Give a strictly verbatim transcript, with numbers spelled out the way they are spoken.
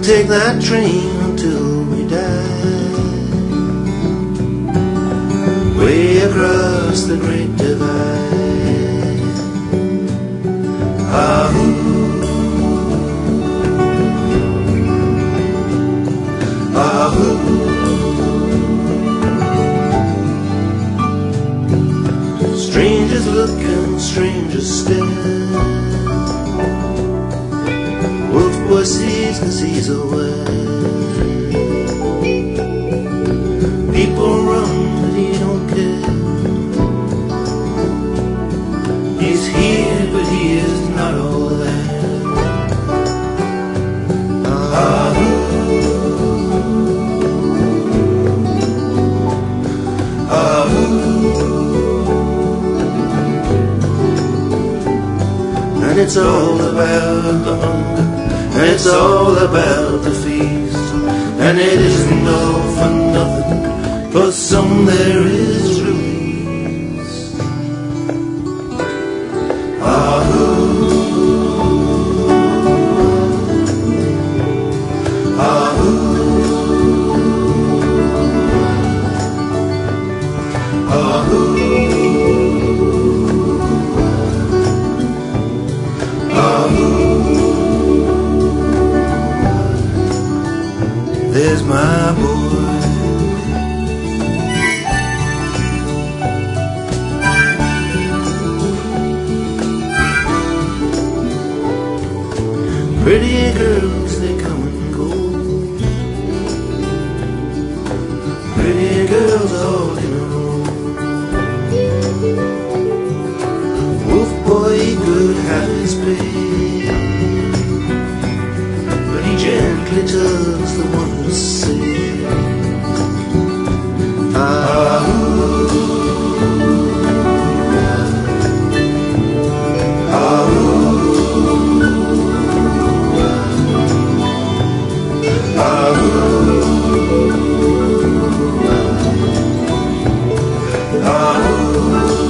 take that train until we die, way across the great divide. Ah-hoo, ah-hoo. Strangers looking, strangers still. Wolf boy sees 'cause he's away. People run but he don't care. He's here but he is not all there. Ah-hoo, ah-hoo. And it's all about the hunger, and it's all about the feast, and it isn't all for nothing, for some there is release. Ah-hoo, ah-hoo, ah-hoo. There's my boy, pretty girls, they come and go, pretty girls all in a row. Wolf boy, he could have his pay, but he gently tugs the one who's safe. Ah-hoo, ah-hoo, ah-hoo, ah-hoo.